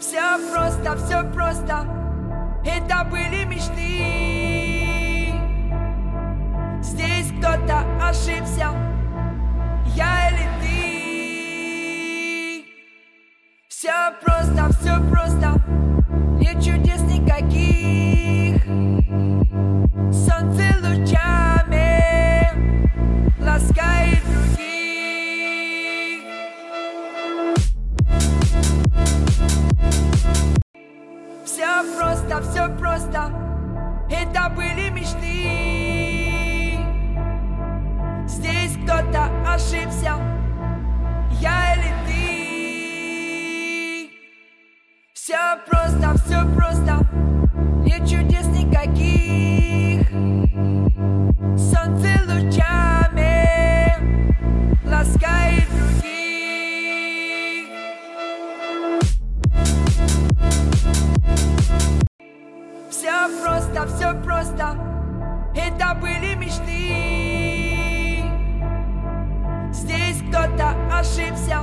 Все просто, это были мечты. Здесь кто-то ошибся, я или ты. Все просто, нет чудес никаких. Солнце лучами ласкает других. Все просто, это были мечты. Здесь кто-то ошибся, я или ты. Все просто, нет чудес никаких. Солнце лучами ласкает других. Все просто, это были мечты. Здесь кто-то ошибся,